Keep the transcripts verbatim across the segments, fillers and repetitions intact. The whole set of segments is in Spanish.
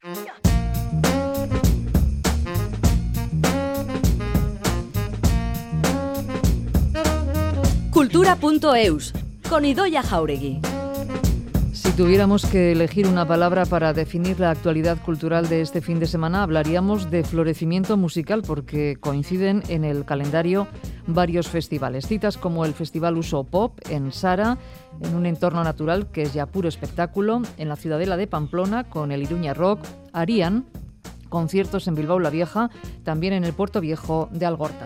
Cultura punto eus, con Idoia Jauregui. Si tuviéramos que elegir una palabra para definir la actualidad cultural de este fin de semana, hablaríamos de florecimiento musical, porque coinciden en el calendario varios festivales. Citas como el Festival Uso Pop en Sara, en un entorno natural que es ya puro espectáculo, en la Ciudadela de Pamplona con el Iruña Rock, Arian, conciertos en Bilbao la Vieja, también en el Puerto Viejo de Algorta.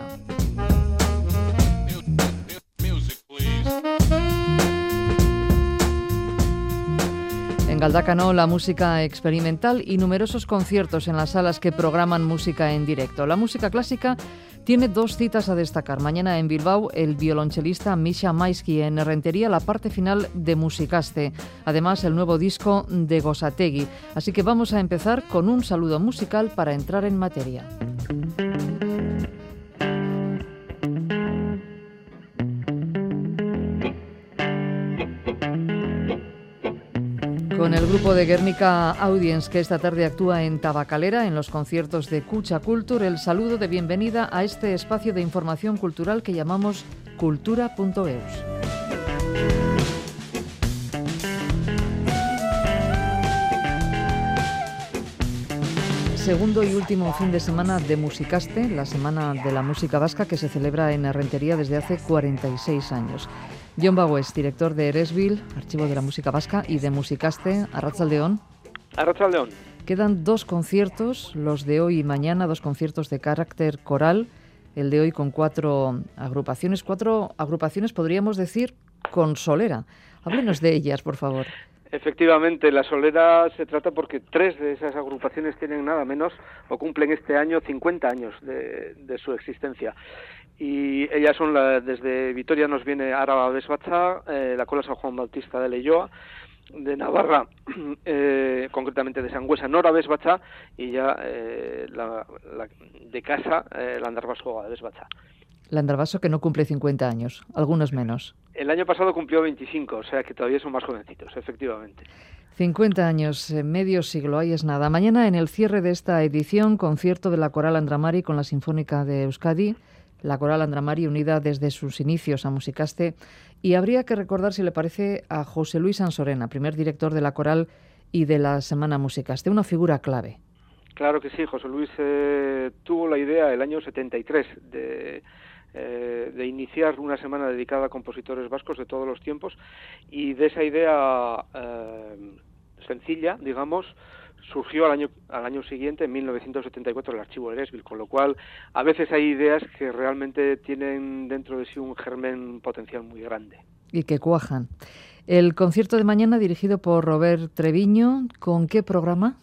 En Galdácano, la música experimental y numerosos conciertos en las salas que programan música en directo. La música clásica tiene dos citas a destacar. Mañana en Bilbao, el violonchelista Misha Maisky, en Errentería, la parte final de Musicaste. Además, el nuevo disco de Gosategui. Así que vamos a empezar con un saludo musical para entrar en materia. Con el grupo de Guernica Audience, que esta tarde actúa en Tabacalera, en los conciertos de Cucha Culture, el saludo de bienvenida a este espacio de información cultural que llamamos Cultura punto eus. Segundo y último fin de semana de Musicaste, la Semana de la Música Vasca, que se celebra en Errentería desde hace cuarenta y seis años. Jon Bagués, director de Eresbil, Archivo de la Música Vasca, y de Musicaste. Arratsaldeon. Arratsaldeon. Quedan dos conciertos, los de hoy y mañana, dos conciertos de carácter coral. El de hoy con cuatro agrupaciones, cuatro agrupaciones podríamos decir con solera. Háblenos de ellas, por favor. Efectivamente, la solera se trata porque tres de esas agrupaciones tienen nada menos o cumplen este año cincuenta años de, de su existencia. Y ellas son, la, desde Vitoria nos viene Araba Besbatza, eh, la Cola San Juan Bautista de Leioa, de Navarra, eh, concretamente de Sangüesa, Nora Besbatza, y ya eh, la, la, de casa, eh, la Landarbaso de Besbatza. Landarbaso, que no cumple cincuenta años, algunos menos. El año pasado cumplió veinticinco, o sea que todavía son más jovencitos, efectivamente. cincuenta años, medio siglo, ahí es nada. Mañana, en el cierre de esta edición, concierto de la Coral Andramari con la Sinfónica de Euskadi, la Coral Andramari unida desde sus inicios a Musicaste, y habría que recordar, si le parece, a José Luis Ansorena, primer director de la Coral y de la Semana Musicaste, una figura clave. Claro que sí, José Luis eh, tuvo la idea el año setenta y tres de... Eh, de iniciar una semana dedicada a compositores vascos de todos los tiempos, y de esa idea eh, sencilla, digamos, surgió al año al año siguiente, en mil novecientos setenta y cuatro, el Archivo de Eresbil, con lo cual a veces hay ideas que realmente tienen dentro de sí un germen potencial muy grande. Y que cuajan. El concierto de mañana, dirigido por Robert Treviño, ¿con qué programa?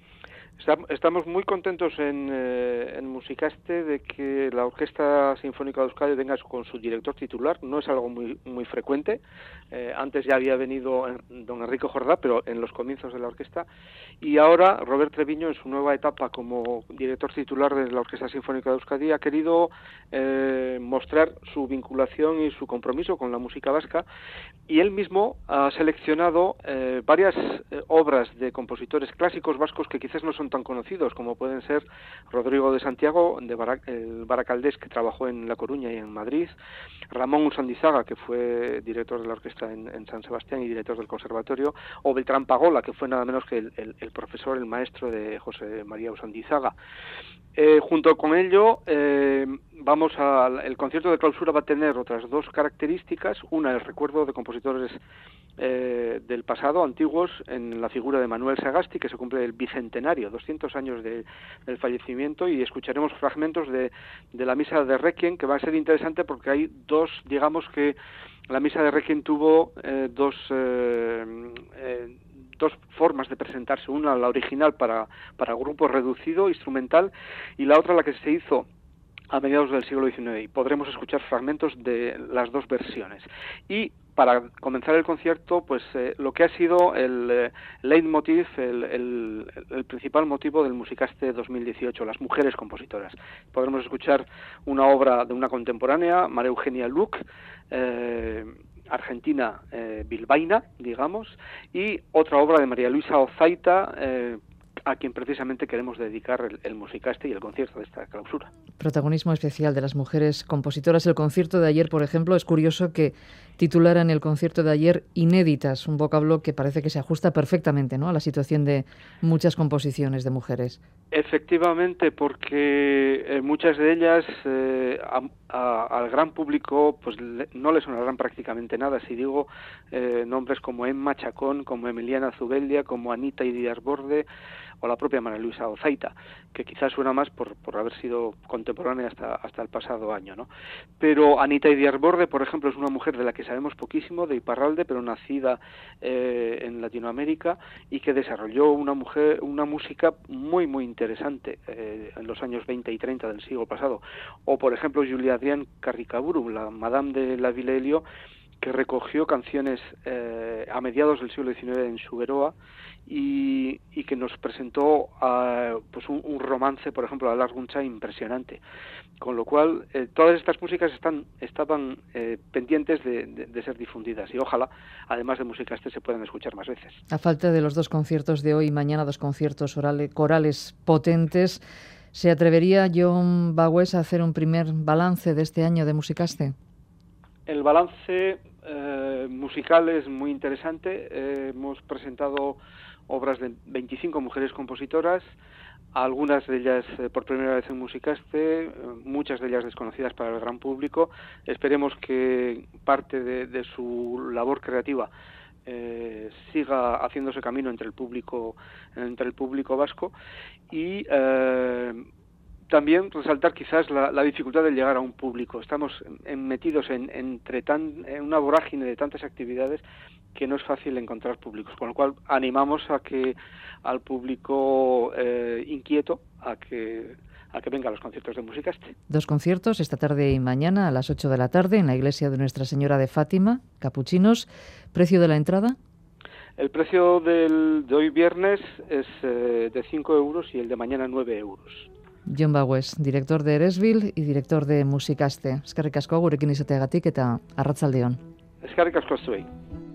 Estamos muy contentos en, eh, en Musicaste de que la Orquesta Sinfónica de Euskadi venga con su director titular. No es algo muy muy frecuente. Eh, antes ya había venido en, don Enrique Jordá, pero en los comienzos de la orquesta. Y ahora Robert Treviño, en su nueva etapa como director titular de la Orquesta Sinfónica de Euskadi, ha querido eh, mostrar su vinculación y su compromiso con la música vasca. Y él mismo ha seleccionado eh, varias eh, obras de compositores clásicos vascos que quizás no son tan conocidos, como pueden ser Rodrigo de Santiago, de Barac, el baracaldés, que trabajó en La Coruña y en Madrid, Ramón Usandizaga, que fue director de la orquesta en, en San Sebastián y director del conservatorio, o Beltrán Pagola, que fue nada menos que el, el, el profesor, el maestro de José María Usandizaga. Eh, junto con ello, eh, vamos a, el concierto de clausura va a tener otras dos características. Una, el recuerdo de compositores eh, del pasado, antiguos, en la figura de Manuel Sagasti, que se cumple el bicentenario, doscientos años de, del fallecimiento, y escucharemos fragmentos de, de la misa de Requiem, que va a ser interesante porque hay dos, digamos que la misa de Requiem tuvo eh, dos... Eh, eh, dos formas de presentarse, una la original para, para grupo reducido, instrumental, y la otra la que se hizo a mediados del siglo diecinueve, y podremos escuchar fragmentos de las dos versiones. Y para comenzar el concierto, pues eh, lo que ha sido el eh, leitmotiv, el, el, el principal motivo del Musicaste dos mil dieciocho, las mujeres compositoras. Podremos escuchar una obra de una contemporánea, María Eugenia Luc, eh, argentina eh, bilbaína, digamos, y otra obra de María Luisa Ozaita, eh, a quien precisamente queremos dedicar el, el musicaste y el concierto de esta clausura. Protagonismo especial de las mujeres compositoras. El concierto de ayer, por ejemplo, es curioso que titularan el concierto de ayer Inéditas, un vocablo que parece que se ajusta perfectamente, ¿no?, a la situación de muchas composiciones de mujeres. Efectivamente, porque eh, muchas de ellas eh, a, a, al gran público pues le, no le sonarán prácticamente nada. Si digo eh, nombres como Emma Chacón, como Emiliana Zubeldia, como Anita Idiasborde o la propia María Luisa Ozaita, que quizás suena más por, por haber sido contemporánea hasta, hasta el pasado año, ¿no? Pero Anita Idiasborde, por ejemplo, es una mujer de la que sabemos poquísimo, de Iparralde, pero nacida eh, en Latinoamérica y que desarrolló una mujer, una música muy, muy interesante eh, en los años veinte y treinta del siglo pasado. O, por ejemplo, Julia Adrián Carricaburu, la Madame de la Villelio, que recogió canciones eh, a mediados del siglo diecinueve en Suberoa y, y que nos presentó uh, pues un, un romance, por ejemplo, a Lars Guncha impresionante. Con lo cual, eh, todas estas músicas están estaban eh, pendientes de, de, de ser difundidas y ojalá, además de música este, se puedan escuchar más veces. A falta de los dos conciertos de hoy y mañana, dos conciertos orales, corales potentes, ¿se atrevería John Baués a hacer un primer balance de este año de Musicaste? El balance eh, musical es muy interesante. Eh, hemos presentado obras de veinticinco mujeres compositoras, algunas de ellas eh, por primera vez en Musicaste, eh, muchas de ellas desconocidas para el gran público. Esperemos que parte de, de su labor creativa eh, siga haciéndose camino entre el público, entre el público vasco y eh, también resaltar quizás la, la dificultad de llegar a un público. Estamos en, metidos en, entre tan, en una vorágine de tantas actividades que no es fácil encontrar públicos, con lo cual animamos a que al público eh, inquieto a que a que venga a los conciertos de Musicaste. Dos conciertos esta tarde y mañana a las ocho de la tarde en la iglesia de Nuestra Señora de Fátima, Capuchinos. ¿Precio de la entrada? El precio del, de hoy viernes es eh, de cinco euros y el de mañana nueve euros. John Baués, director de Eresbil y director de Musicaste. Eskerrik asko gurekin izateagatik eta arratsaldeon. Eskerrik asko zuei.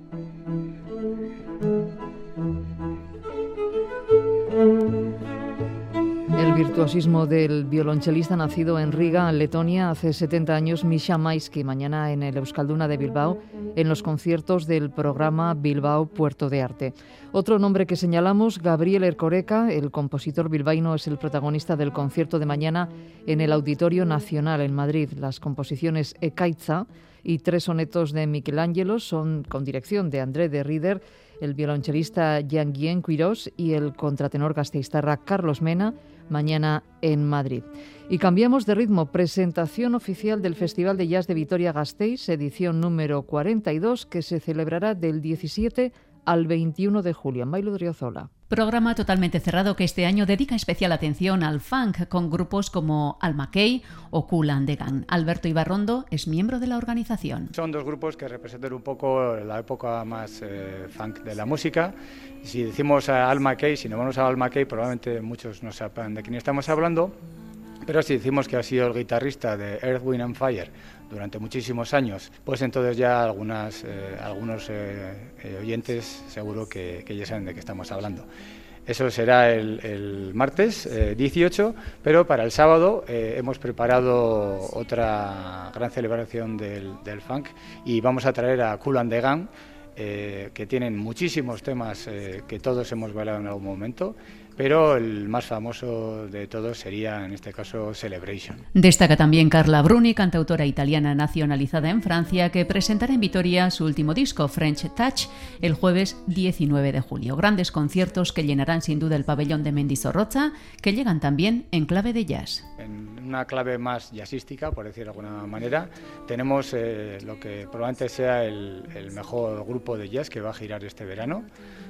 El virtuosismo del violonchelista nacido en Riga, Letonia, hace setenta años, Misha Maisky, mañana en el Euskalduna de Bilbao, en los conciertos del programa Bilbao Puerto de Arte. Otro nombre que señalamos, Gabriel Erkoreka, el compositor bilbaíno, es el protagonista del concierto de mañana en el Auditorio Nacional en Madrid. Las composiciones Ekaitza y tres sonetos de Michelangelo son con dirección de André de Rieder, el violonchelista Jean-Guyen Quirós y el contratenor gasteiztarra Carlos Mena, mañana en Madrid. Y cambiamos de ritmo. Presentación oficial del Festival de Jazz de Vitoria-Gasteiz, edición número cuarenta y dos, que se celebrará del diecisiete al veintiuno de julio. Mailo Driozola. Programa totalmente cerrado que este año dedica especial atención al funk con grupos como Alma Kay o Kool and the Gang. Alberto Ibarrondo es miembro de la organización. Son dos grupos que representan un poco la época más eh, funk de la música. Si decimos a Alma Kay, si nos vamos a Alma Kay, probablemente muchos no sepan de quién estamos hablando. Pero si decimos que ha sido el guitarrista de Earth, Wind and Fire durante muchísimos años, pues entonces ya algunas, eh, algunos eh, eh, oyentes seguro que, que ya saben de qué estamos hablando. Eso será el, el martes eh, dieciocho, pero para el sábado eh, hemos preparado otra gran celebración del, del funk y vamos a traer a Kool and the Gang, eh, que tienen muchísimos temas eh, que todos hemos bailado en algún momento, pero el más famoso de todos sería, en este caso, Celebration. Destaca también Carla Bruni, cantautora italiana nacionalizada en Francia, que presentará en Vitoria su último disco, French Touch, el jueves diecinueve de julio. Grandes conciertos que llenarán sin duda el pabellón de Mendizorroza, que llegan también en clave de jazz. En una clave más jazzística, por decir de alguna manera, tenemos eh, lo que probablemente sea el, el mejor grupo de jazz que va a girar este verano.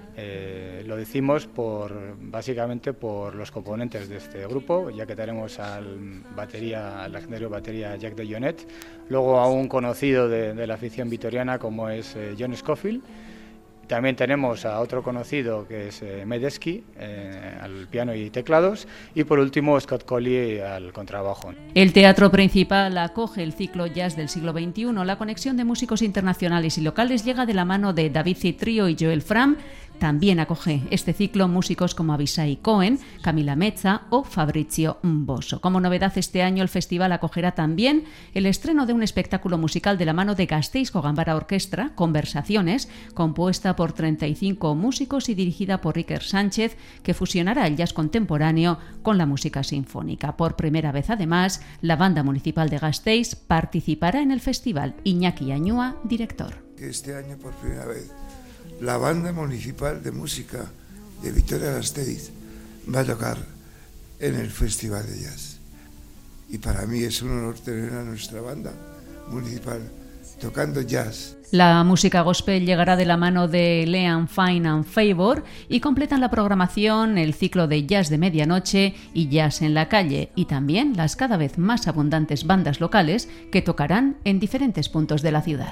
Eh, lo decimos por básicamente por los componentes de este grupo, ya que tenemos al batería, al legendario batería Jack de Jonet, luego a un conocido de, de la afición vitoriana como es eh, John Scofield. También tenemos a otro conocido que es eh, Medeski eh, al piano y teclados y por último Scott Colley al contrabajo. El teatro principal acoge el ciclo Jazz del siglo veintiuno. La conexión de músicos internacionales y locales llega de la mano de David Citrio y Joel Fram También acoge este ciclo músicos como Abishai Cohen, Camila Mezza o Fabrizio Bosso. Como novedad este año el festival acogerá también el estreno de un espectáculo musical de la mano de Gasteizko Ganbara Orkestra, Conversaciones, compuesta por treinta y cinco músicos y dirigida por Iker Sánchez, que fusionará el jazz contemporáneo con la música sinfónica. Por primera vez, además, la Banda Municipal de Gasteiz participará en el festival. Iñaki Añúa, director. Este año, por primera vez, la Banda Municipal de Música de Vitoria-Gasteiz va a tocar en el Festival de Jazz. Y para mí es un honor tener a nuestra banda municipal tocando jazz. La música gospel llegará de la mano de Leanne Fine and Favor y completan la programación el ciclo de jazz de medianoche y jazz en la calle, y también las cada vez más abundantes bandas locales que tocarán en diferentes puntos de la ciudad.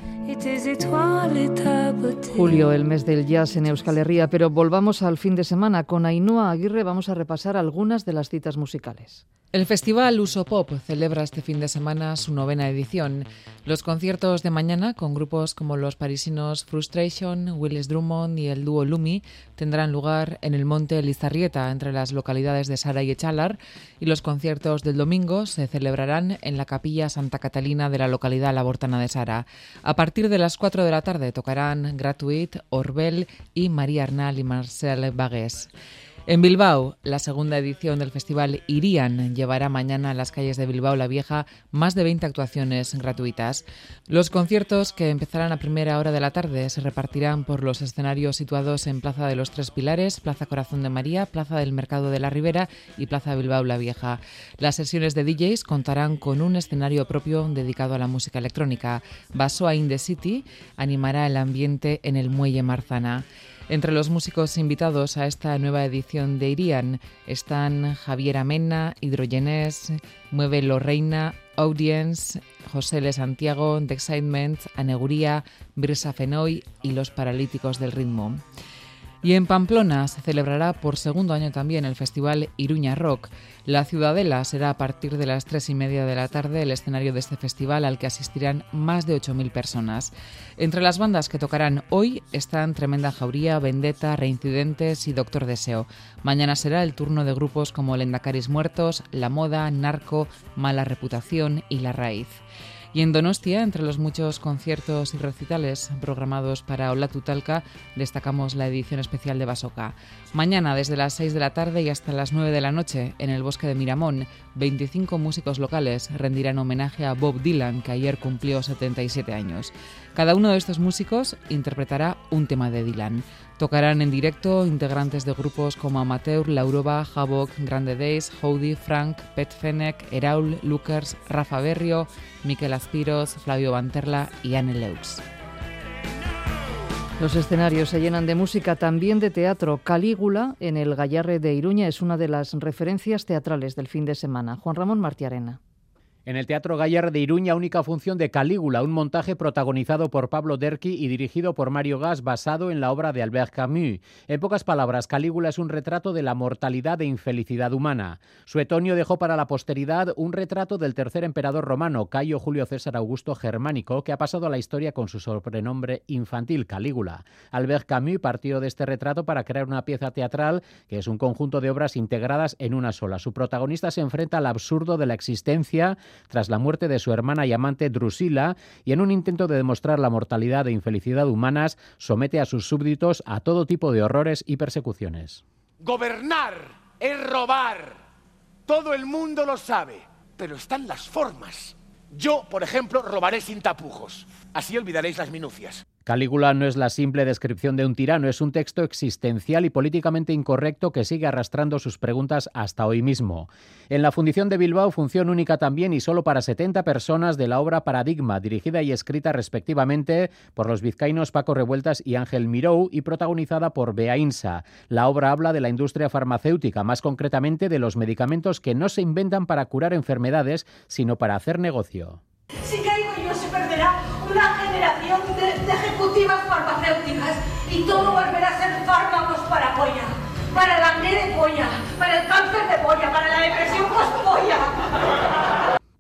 Julio, el mes del jazz en Euskal Herria, pero volvamos al fin de semana. Con Ainhoa Aguirre vamos a repasar algunas de las citas musicales. El Festival Uso Pop celebra este fin de semana su novena edición. Los conciertos de mañana, con grupos como los parisinos Frustration, Willis Drummond y el dúo Lumi, tendrán lugar en el Monte Lizarrieta, entre las localidades de Sara y Echalar, y los conciertos del domingo se celebrarán en la Capilla Santa Catalina de la localidad labortana de Sara. A partir de las cuatro de la tarde tocarán Gratuit, Orbel y María Arnal y Marcel Bagués. En Bilbao, la segunda edición del festival Irian llevará mañana a las calles de Bilbao la Vieja más de veinte actuaciones gratuitas. Los conciertos, que empezarán a primera hora de la tarde, se repartirán por los escenarios situados en Plaza de los Tres Pilares, Plaza Corazón de María, Plaza del Mercado de la Ribera y Plaza Bilbao la Vieja. Las sesiones de D Js contarán con un escenario propio dedicado a la música electrónica. Basoa in the City animará el ambiente en el Muelle Marzana. Entre los músicos invitados a esta nueva edición de Irian están Javier Amena, Hidrogenés, Mueve Lo Reina, Audience, José L. Santiago, The Excitement, Aneguría, Brisa Fenoy y Los Paralíticos del Ritmo. Y en Pamplona se celebrará por segundo año también el festival Iruña Rock. La Ciudadela será a partir de las tres y media de la tarde el escenario de este festival, al que asistirán más de ocho mil personas. Entre las bandas que tocarán hoy están Tremenda Jauría, Vendetta, Reincidentes y Doctor Deseo. Mañana será el turno de grupos como Lendacaris Muertos, La Moda, Narco, Mala Reputación y La Raíz. Y en Donostia, entre los muchos conciertos y recitales programados para Olatu Talka, destacamos la edición especial de Basoka. Mañana, desde las seis de la tarde y hasta las nueve de la noche, en el Bosque de Miramón, veinticinco músicos locales rendirán homenaje a Bob Dylan, que ayer cumplió setenta y siete años. Cada uno de estos músicos interpretará un tema de Dylan. Tocarán en directo integrantes de grupos como Amateur, Lauroba, Havoc, Grande Days, Howdy, Frank, Pet Fennec, Eraul, Lukers, Rafa Berrio, Miquel Azpiroz, Flavio Banterla y Anne Leux. Los escenarios se llenan de música, también de teatro. Calígula, en el Gallarre de Iruña, es una de las referencias teatrales del fin de semana. Juan Ramón Martiarena. En el Teatro Gallarre de Iruña, única función de Calígula, un montaje protagonizado por Pablo Derqui y dirigido por Mario Gas, basado en la obra de Albert Camus. En pocas palabras, Calígula es un retrato de la mortalidad e infelicidad humana. Suetonio dejó para la posteridad un retrato del tercer emperador romano, Cayo Julio César Augusto Germánico, que ha pasado a la historia con su sobrenombre infantil, Calígula. Albert Camus partió de este retrato para crear una pieza teatral que es un conjunto de obras integradas en una sola. Su protagonista se enfrenta al absurdo de la existencia tras la muerte de su hermana y amante Drusila, y en un intento de demostrar la mortalidad e infelicidad humanas, somete a sus súbditos a todo tipo de horrores y persecuciones. Gobernar es robar. Todo el mundo lo sabe, pero están las formas. Yo, por ejemplo, robaré sin tapujos. Así olvidaréis las minucias. Calígula no es la simple descripción de un tirano, es un texto existencial y políticamente incorrecto que sigue arrastrando sus preguntas hasta hoy mismo. En la Fundición de Bilbao, función única también y solo para setenta personas, de la obra Paradigma, dirigida y escrita respectivamente por los vizcaínos Paco Revueltas y Ángel Mirou y protagonizada por Bea Insa. La obra habla de la industria farmacéutica, más concretamente de los medicamentos que no se inventan para curar enfermedades, sino para hacer negocio. Si caigo yo, se perderá una generación de, de ejecutivas farmacéuticas y todo volverá a ser fármacos para polla, para el acné de polla, para el cáncer de polla, para la depresión post-polla.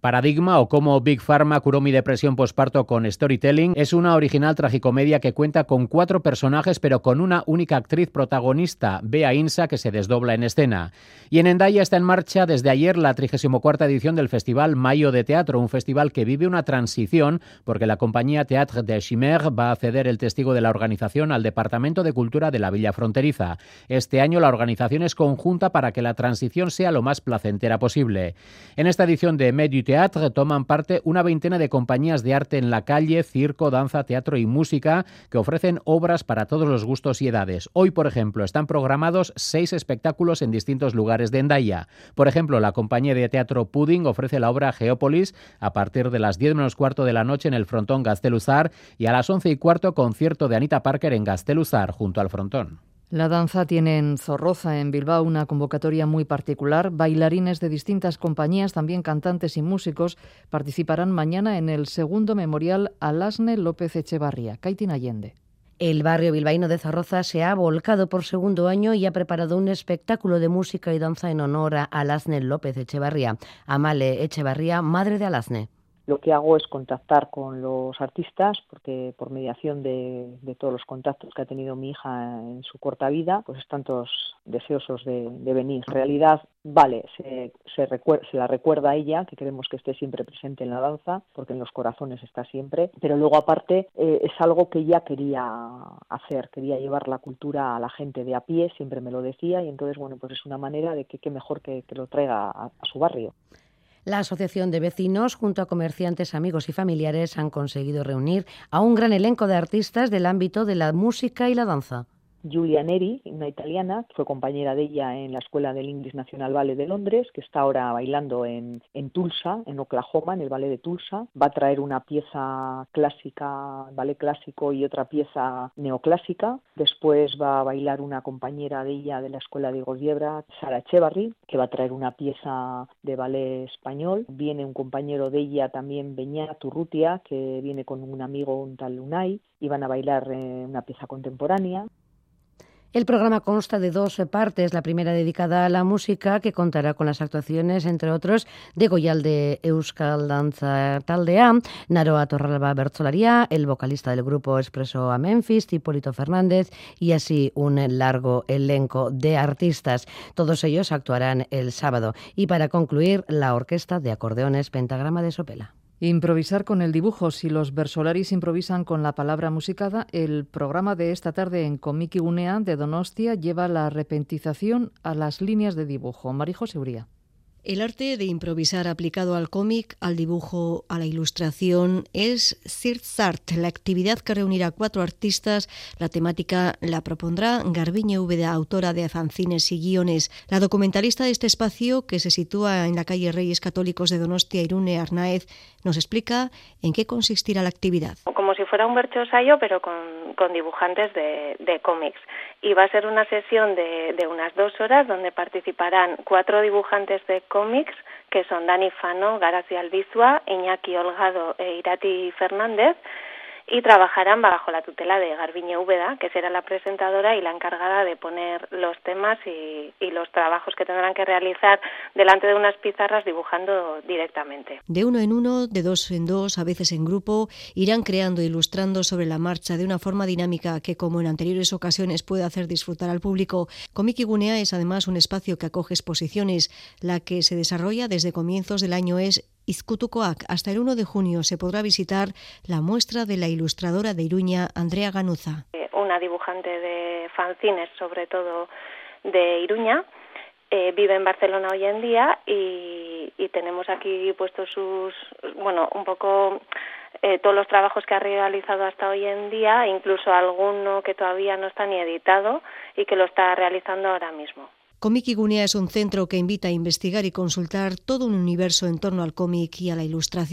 Paradigma, o cómo Big Pharma curó mi depresión posparto con Storytelling, es una original tragicomedia que cuenta con cuatro personajes pero con una única actriz protagonista, Bea Insa, que se desdobla en escena. Y en Hendaya está en marcha desde ayer la trigésima cuarta edición del Festival Mayo de Teatro, un festival que vive una transición porque la compañía Théâtre de Chimère va a ceder el testigo de la organización al Departamento de Cultura de la Villa Fronteriza. Este año la organización es conjunta para que la transición sea lo más placentera posible. En esta edición de Med du Théâtre toman parte una veintena de compañías de arte en la calle, circo, danza, teatro y música que ofrecen obras para todos los gustos y edades. Hoy, por ejemplo, están programados seis espectáculos en distintos lugares de Hendaya. Por ejemplo, la compañía de teatro Pudding ofrece la obra Geópolis a partir de las diez menos cuarto de la noche en el frontón Gazteluzar y a las once y cuarto concierto de Anita Parker en Gazteluzar junto al frontón. La danza tiene en Zorroza, en Bilbao, una convocatoria muy particular. Bailarines de distintas compañías, también cantantes y músicos, participarán mañana en el segundo memorial Alasne López Echevarría. Kaitin Allende. El barrio bilbaíno de Zorroza se ha volcado por segundo año y ha preparado un espectáculo de música y danza en honor a Alasne López Echevarría. Amale Echevarría, madre de Alasne. Lo que hago es contactar con los artistas, porque por mediación de, de todos los contactos que ha tenido mi hija en su corta vida, pues están todos deseosos de, de venir. En realidad, vale, se, se, recuer- se la recuerda a ella, que queremos que esté siempre presente en la danza, porque en los corazones está siempre, pero luego aparte eh, es algo que ella quería hacer, quería llevar la cultura a la gente de a pie, siempre me lo decía, y entonces, bueno, pues es una manera de que qué mejor que, que lo traiga a, a su barrio. La Asociación de Vecinos, junto a comerciantes, amigos y familiares, han conseguido reunir a un gran elenco de artistas del ámbito de la música y la danza. Giulia Neri, una italiana, fue compañera de ella en la Escuela del English National Ballet de Londres, que está ahora bailando en, en Tulsa, en Oklahoma, en el ballet de Tulsa. Va a traer una pieza clásica, ballet clásico, y otra pieza neoclásica. Después va a bailar una compañera de ella de la Escuela de Godiebra, Sara Echevarri, que va a traer una pieza de ballet español. Viene un compañero de ella también, Beñat Urrutia, que viene con un amigo, un tal Unai, y van a bailar eh, una pieza contemporánea. El programa consta de dos partes, la primera dedicada a la música, que contará con las actuaciones, entre otros, de Goialde Euskal Dantza Taldea, Naroa Torralba Bertzolaria, el vocalista del grupo Expreso a Memphis, Hipólito Fernández, y así un largo elenco de artistas. Todos ellos actuarán el sábado. Y para concluir, la Orquesta de Acordeones Pentagrama de Sopela. Improvisar con el dibujo. Si los Versolaris improvisan con la palabra musicada, el programa de esta tarde en Komiki Gunea de Donostia lleva la repentización a las líneas de dibujo. Marijo Seuría. El arte de improvisar aplicado al cómic, al dibujo, a la ilustración es Zirtzart, la actividad que reunirá a cuatro artistas. La temática la propondrá Garbiñe Úbeda, autora de fanzines y guiones. La documentalista de este espacio, que se sitúa en la calle Reyes Católicos de Donostia, Irune Arnaez, nos explica en qué consistirá la actividad. Como si fuera un bertsosayo, pero con, con dibujantes de, de cómics. Y va a ser una sesión de, de unas dos horas donde participarán cuatro dibujantes de cómics, que son Dani Fano, Garazi Albizua, Iñaki Holgado e Irati Fernández, y trabajarán bajo la tutela de Garbiñe Úbeda, que será la presentadora y la encargada de poner los temas y, y los trabajos que tendrán que realizar delante de unas pizarras dibujando directamente. De uno en uno, de dos en dos, a veces en grupo, irán creando e ilustrando sobre la marcha de una forma dinámica que, como en anteriores ocasiones, puede hacer disfrutar al público. Komiki Gunea es además un espacio que acoge exposiciones. La que se desarrolla desde comienzos del año es Izkutukoak. Hasta el uno de junio se podrá visitar la muestra de la ilustradora de Iruña, Andrea Ganuza. Una dibujante de fanzines, sobre todo de Iruña, eh, vive en Barcelona hoy en día y, y tenemos aquí puestos sus, bueno, un poco eh, todos los trabajos que ha realizado hasta hoy en día, incluso alguno que todavía no está ni editado y que lo está realizando ahora mismo. Komiki Gunea es un centro que invita a investigar y consultar todo un universo en torno al cómic y a la ilustración.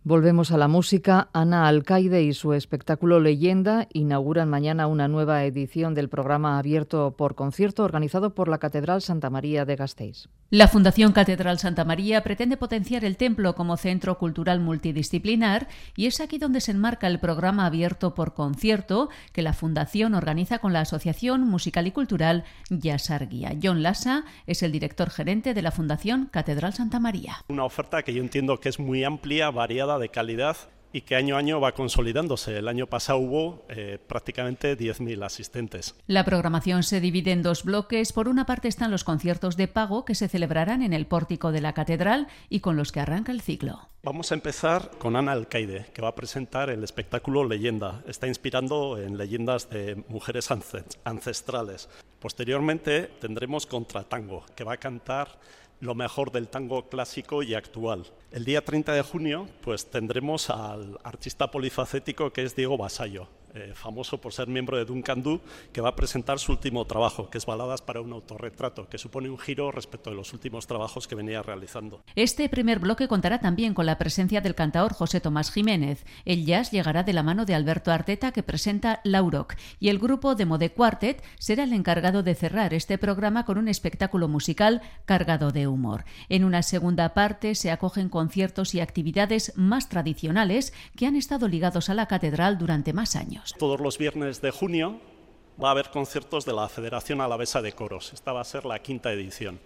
Volvemos a la música. Ana Alcaide y su espectáculo Leyenda inauguran mañana una nueva edición del programa abierto por concierto organizado por la Catedral Santa María de Gasteiz. La Fundación Catedral Santa María pretende potenciar el templo como centro cultural multidisciplinar y es aquí donde se enmarca el programa abierto por concierto que la Fundación organiza con la Asociación Musical y Cultural Yasarguía. John Lassa es el director gerente de la Fundación Catedral Santa María. Una oferta que yo entiendo que es muy amplia, variada, de calidad y que año a año va consolidándose. El año pasado hubo eh, prácticamente diez mil asistentes. La programación se divide en dos bloques. Por una parte están los conciertos de pago que se celebrarán en el pórtico de la catedral y con los que arranca el ciclo. Vamos a empezar con Ana Alcaide, que va a presentar el espectáculo Leyenda. Está inspirando en leyendas de mujeres ancestrales. Posteriormente tendremos Contratango, que va a cantar lo mejor del tango clásico y actual. El día treinta de junio pues tendremos al artista polifacético que es Diego Basallo, eh, famoso por ser miembro de Duncan Du, que va a presentar su último trabajo, que es Baladas para un autorretrato, que supone un giro respecto de los últimos trabajos que venía realizando. Este primer bloque contará también con la presencia del cantaor José Tomás Jiménez. El jazz llegará de la mano de Alberto Arteta, que presenta Lauroc, y el grupo de Mode Quartet será el encargado de cerrar este programa con un espectáculo musical cargado de humor. En una segunda parte se acogen conciertos y actividades más tradicionales que han estado ligados a la catedral durante más años. Todos los viernes de junio va a haber conciertos de la Federación Alavesa de Coros. Esta va a ser la quinta edición.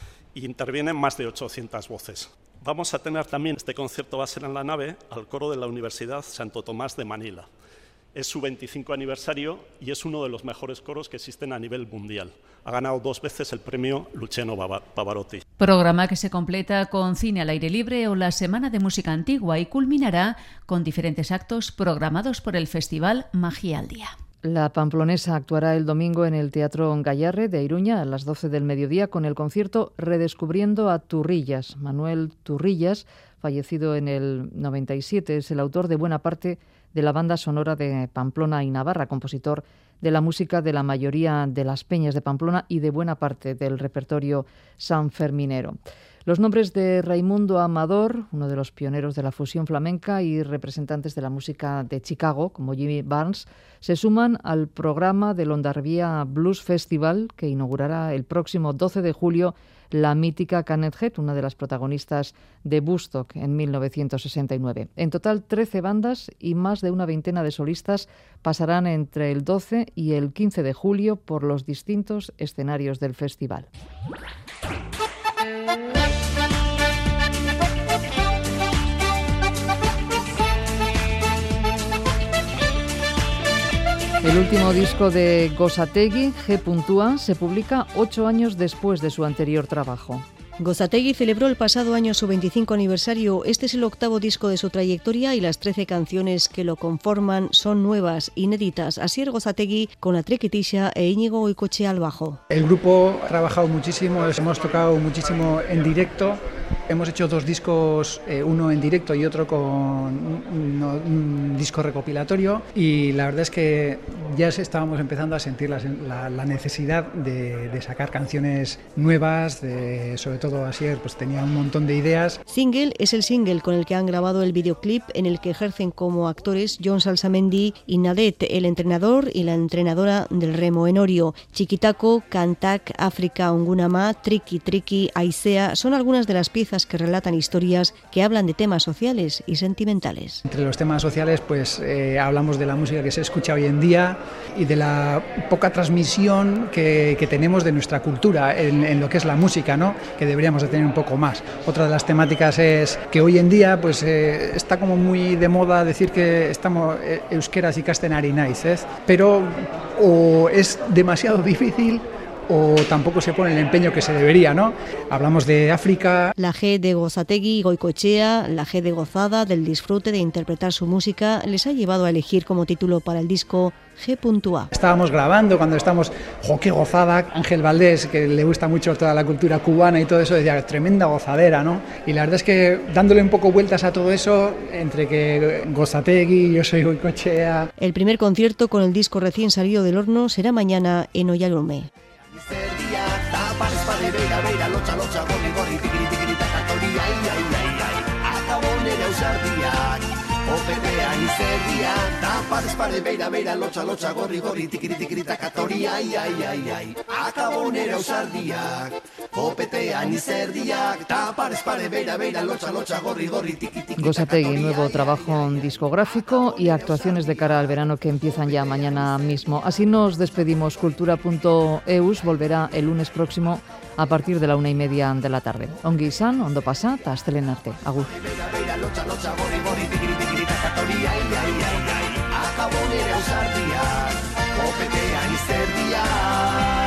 Y intervienen más de ochocientas voces. Vamos a tener también, este concierto va a ser en la nave, al coro de la Universidad Santo Tomás de Manila. Es su veinticinco aniversario y es uno de los mejores coros que existen a nivel mundial. Ha ganado dos veces el premio Luciano Pavarotti. Programa que se completa con cine al aire libre o la Semana de Música Antigua y culminará con diferentes actos programados por el Festival Magia al Día. La pamplonesa actuará el domingo en el Teatro Gallarre de Iruña a las doce del mediodía con el concierto Redescubriendo a Turrillas. Manuel Turrillas, fallecido en el noventa y siete, es el autor de buena parte de la banda sonora de Pamplona y Navarra, compositor de la música de la mayoría de las peñas de Pamplona y de buena parte del repertorio sanferminero. Los nombres de Raimundo Amador, uno de los pioneros de la fusión flamenca, y representantes de la música de Chicago, como Jimmy Barnes, se suman al programa del Ondarribia Blues Festival, que inaugurará el próximo doce de julio la mítica Canet Head, una de las protagonistas de Woodstock en mil novecientos sesenta y nueve. En total, trece bandas y más de una veintena de solistas pasarán entre el doce y el quince de julio por los distintos escenarios del festival. El último disco de Gossategui, G. se publica ocho años después de su anterior trabajo. Gossategui celebró el pasado año su veinticinco aniversario. Este es el octavo disco de su trayectoria y las trece canciones que lo conforman son nuevas, inéditas. Asier Gossategui con la triquetilla e Íñigo Goicoechea al bajo. El grupo ha trabajado muchísimo, hemos tocado muchísimo en directo. Hemos hecho dos discos, eh, uno en directo y otro con un, un, un disco recopilatorio, y la verdad es que ya estábamos empezando a sentir la, la, la necesidad de, de sacar canciones nuevas, de, sobre todo Asier pues tenía un montón de ideas. Single es el single con el que han grabado el videoclip en el que ejercen como actores John Salsamendi y Nadet, el entrenador y la entrenadora del remo en Orio. Chiquitaco, Cantac, África, Ungunamá, Triki Triki, Aisea son algunas de las piezas que relatan historias que hablan de temas sociales y sentimentales. Entre los temas sociales pues eh, hablamos de la música que se escucha hoy en día y de la poca transmisión que, que tenemos de nuestra cultura en, en lo que es la música, ¿no? Que deberíamos de tener un poco más. Otra de las temáticas es que hoy en día pues eh, está como muy de moda decir que estamos eh, euskeraz ikasten ari naiz, ¿eh? Pero o es demasiado difícil o tampoco se pone el empeño que se debería, ¿no? Hablamos de África. La G de Gossategui y Goicoechea, la G de gozada, del disfrute de interpretar su música, les ha llevado a elegir como título para el disco G. Estábamos grabando cuando estamos, ¡jo, qué gozada! Ángel Valdés, que le gusta mucho toda la cultura cubana y todo eso, decía, tremenda gozadera, ¿no? Y la verdad es que dándole un poco vueltas a todo eso, entre que Gossategui, yo soy Goicoechea. El primer concierto con el disco recién salido del horno será mañana en Ollalume. ausardiak, opetean izerdiak, ta parez pare beira beira, lotxa lotxa gorri gorri, tikiri tikiri takatori, ai ai ai ai, akabonera ausardiak, opetean izerdiak, ta parez pare beira beira, lotxa lotxa gorri gorri, tikiri tikiri. Gossategui, nuevo trabajo discográfico y actuaciones de cara al verano que empiezan ya mañana mismo. Así nos despedimos. Cultura punto eus volverá el lunes próximo a partir de la una y media de la tarde. Ongi izan, ondo pasa, ta astelehen arte. Agur. Akabonera ausardiak, opetean izerdiak.